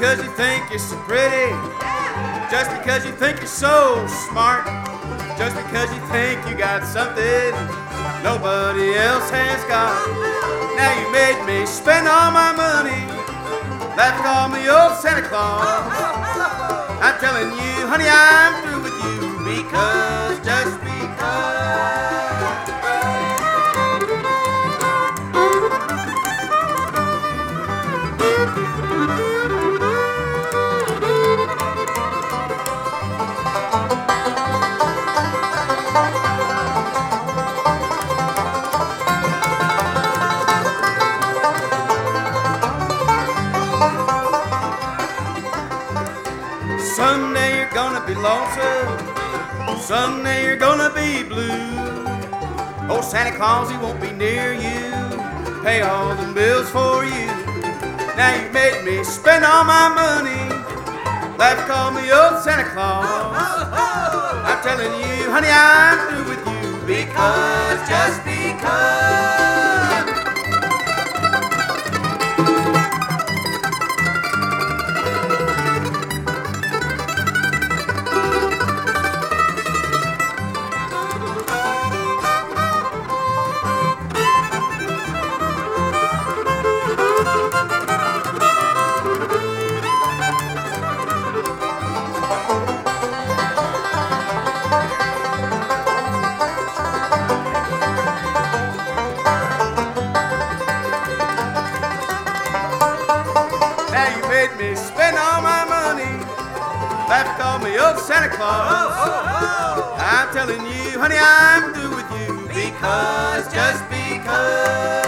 because you think you're so pretty, just because you think you're so smart, just because you think you got something nobody else has got. Now you made me spend all my money, left all me old Santa Claus. I'm telling you, honey, I'm through with you because, just because. Someday you're gonna be lonesome, someday you're gonna be blue. Oh, Santa Claus, he won't be near you, pay all the bills for you. Now you made me spend all my money, life called me old Santa Claus. I'm telling you, honey, I'm through with you because, just because. Made me spend all my money, life called me old Santa Claus. I'm telling you, honey, I'm through with you because, just because.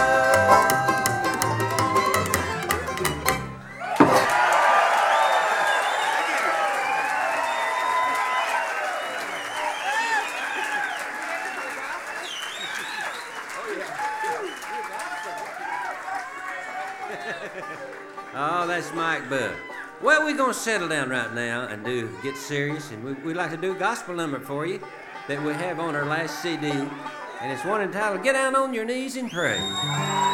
Oh, that's Mike Bubb. Well, we're going to settle down right now and get serious, and we'd like to do a gospel number for you that we have on our last CD, and it's one entitled, Get Down on Your Knees and Pray.